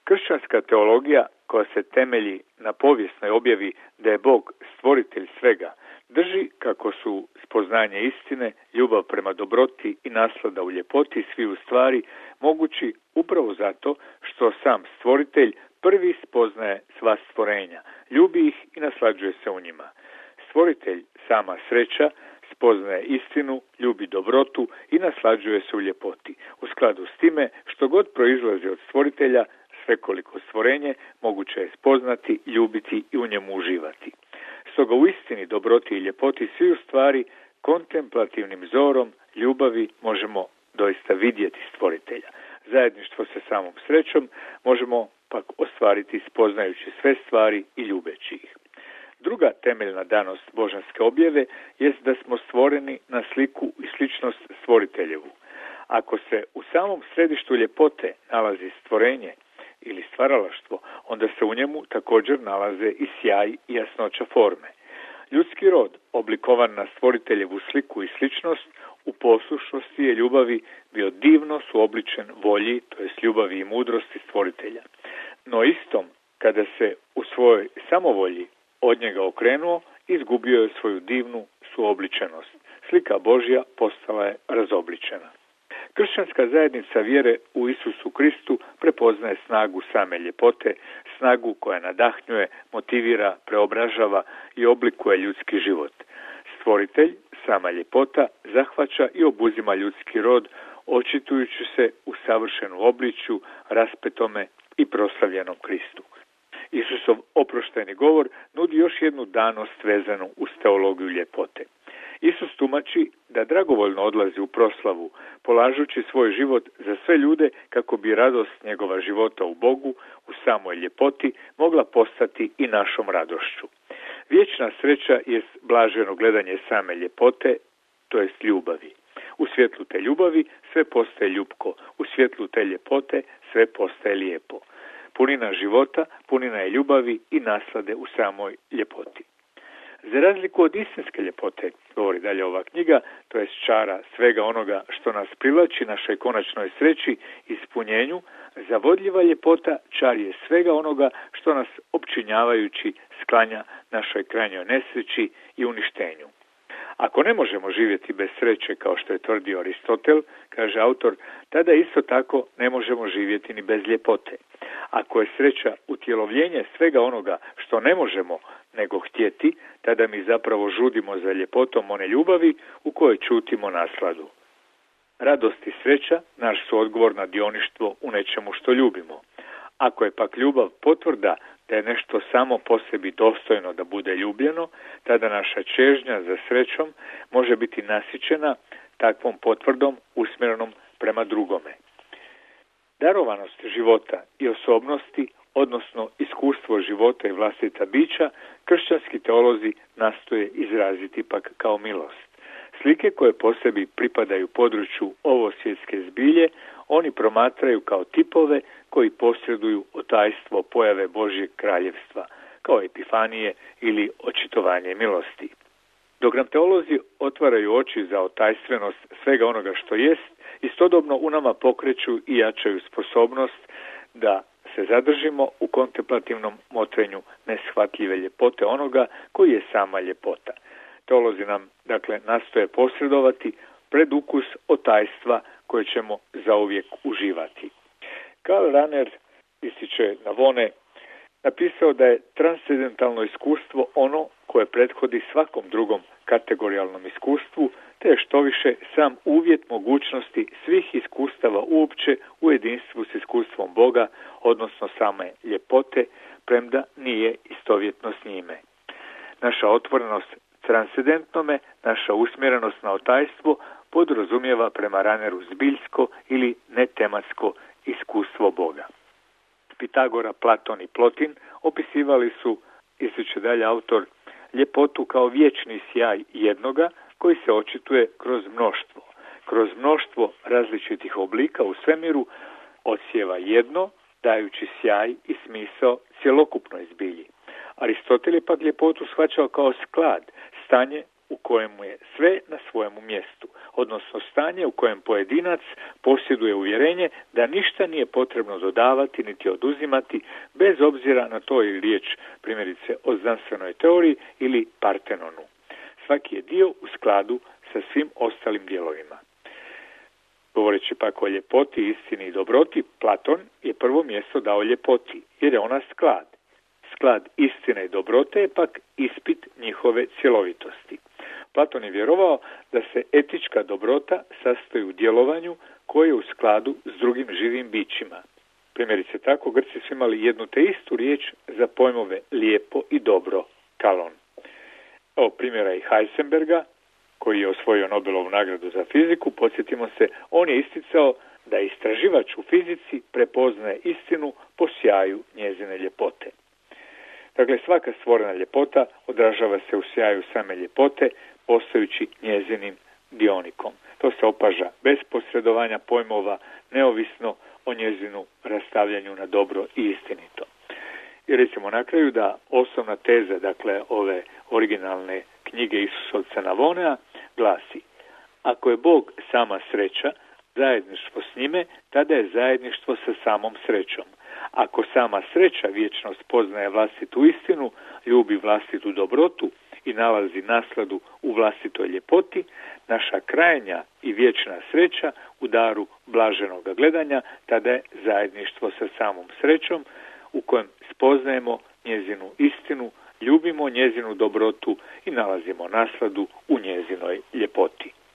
Kršćanska teologija, koja se temelji na povijesnoj objavi da je Bog stvoritelj svega, drži kako su spoznanje istine, ljubav prema dobroti i naslada u ljepoti sviju stvari mogući upravo zato što sam stvoritelj prvi spoznaje sva stvorenja, ljubi ih i naslađuje se u njima. Stvoritelj, sama sreća, spoznaje istinu, ljubi dobrotu i naslađuje se u ljepoti. U skladu s time, što god proizlazi od stvoritelja, svekoliko stvorenje moguće je spoznati, ljubiti i u njemu uživati. Stoga u istini, dobroti i ljepoti sviju stvari kontemplativnim zorom ljubavi možemo doista vidjeti stvoritelja. Zajedništvo sa samom srećom možemo pak ostvariti spoznajući sve stvari i ljubeći ih. Druga temeljna danost božanske objave jest da smo stvoreni na sliku i sličnost stvoriteljevu. Ako se u samom središtu ljepote nalazi stvorenje ili stvaralaštvo, onda se u njemu također nalaze i sjaj i jasnoća forme. Ljudski rod, oblikovan na stvoriteljevu sliku i sličnost, u poslušnosti je ljubavi bio divno suobličen volji, to jest ljubavi i mudrosti stvoritelja. No istom, kada se u svojoj samovolji od njega okrenuo, izgubio je svoju divnu suobličenost. Slika Božja postala je razobličena. Kršćanska zajednica vjere u Isusu Kristu prepoznaje snagu same ljepote, snagu koja nadahnjuje, motivira, preobražava i oblikuje ljudski život. Stvoritelj, sama ljepota, zahvaća i obuzima ljudski rod, očitujući se u savršenu obličju, raspetome i proslavljenom Kristu. Isusov oproštajni govor nudi još jednu danost vezanu uz teologiju ljepote. Isus tumači da dragovoljno odlazi u proslavu, polažući svoj život za sve ljude kako bi radost njegova života u Bogu, u samoj ljepoti, mogla postati i našom radošću. Vječna sreća jest blaženo gledanje same ljepote, to jest ljubavi. U svjetlu te ljubavi sve postaje ljubko, u svjetlu te ljepote sve postaje lijepo. Punina života, punina je ljubavi i naslade u samoj ljepoti. Za razliku od istinske ljepote, govori dalje ova knjiga, to je čara svega onoga što nas privlači našoj konačnoj sreći i ispunjenju, zavodljiva ljepota čar je svega onoga što nas opčinjavajući sklanja našoj krajnjoj nesreći i uništenju. Ako ne možemo živjeti bez sreće, kao što je tvrdio Aristotel, kaže autor, tada isto tako ne možemo živjeti ni bez ljepote. Ako je sreća utjelovljenje svega onoga što ne možemo nego htjeti, tada mi zapravo žudimo za ljepotom one ljubavi u kojoj čutimo nasladu. Radost i sreća naš su odgovor na dioništvo u nečemu što ljubimo. Ako je pak ljubav potvrda da je nešto samo po sebi dostojno da bude ljubljeno, tada naša čežnja za srećom može biti nasićena takvom potvrdom usmjerenom prema drugome. Darovanost života i osobnosti, odnosno iskustvo života i vlastita bića, kršćanski teolozi nastoje izraziti pak kao milost. Slike koje po sebi pripadaju području ovosvjetske zbilje, oni promatraju kao tipove koji posreduju o tajstvo pojave Božjeg kraljevstva, kao epifanije ili očitovanje milosti. Dok nam teolozi otvaraju oči za otajstvenost svega onoga što jest, istodobno u nama pokreću i jačaju sposobnost da se zadržimo u kontemplativnom motrenju neshvatljive ljepote onoga koji je sama ljepota. Teolozi nam, dakle, nastoje posredovati predukus otajstva koje ćemo zauvijek uživati. Karl Rahner, ističe Navone, napisao da je transcendentalno iskustvo ono koje prethodi svakom drugom kategorijalnom iskustvu, te je štoviše sam uvjet mogućnosti svih iskustava uopće u jedinstvu s iskustvom Boga, odnosno same ljepote, premda nije istovjetno s njime. Naša otvorenost transcendentnome, naša usmjerenost na otajstvo podrazumijeva prema Rahneru zbiljsko ili netematsko iskustvo Boga. Pitagora, Platon i Plotin opisivali su, ističe dalje autor, ljepotu kao vječni sjaj jednoga koji se očituje kroz mnoštvo. Kroz mnoštvo različitih oblika u svemiru odsjeva jedno, dajući sjaj i smisao cjelokupnoj zbilji. Aristotel je pak ljepotu shvaćao kao sklad, stanje u kojemu je sve na svojemu mjestu, odnosno stanje u kojem pojedinac posjeduje uvjerenje da ništa nije potrebno dodavati niti oduzimati, bez obzira na to je riječ primjerice o znanstvenoj teoriji ili Partenonu. Svaki je dio u skladu sa svim ostalim dijelovima. Govoreći pak o ljepoti, istini i dobroti, Platon je prvo mjesto dao ljepoti, jer je ona sklad. Sklad istine i dobrote je pak ispit njihove cjelovitosti. Platon je vjerovao da se etička dobrota sastoji u djelovanju koje je u skladu s drugim živim bićima. Primjerice tako, Grci su imali jednu te istu riječ za pojmove lijepo i dobro, kalon. Evo primjera i Heisenberga, koji je osvojio Nobelovu nagradu za fiziku. Podsjetimo se, on je isticao da istraživač u fizici prepoznaje istinu po sjaju njezine ljepote. Dakle, svaka stvorena ljepota odražava se u sjaju same ljepote, postajući njezinim dionikom. To se opaža bez posredovanja pojmova, neovisno o njezinu rastavljanju na dobro i istinito. I recimo na kraju da osnovna teza, dakle, ove originalne knjige Isusovca Navonea glasi: ako je Bog sama sreća, zajedništvo s njime, tada je zajedništvo sa samom srećom. Ako sama sreća vječnost poznaje vlastitu istinu, ljubi vlastitu dobrotu i nalazi nasladu u vlastitoj ljepoti, naša krajnja i vječna sreća u daru blaženoga gledanja, tada je zajedništvo sa samom srećom u kojem spoznajemo njezinu istinu, ljubimo njezinu dobrotu i nalazimo nasladu u njezinoj ljepoti.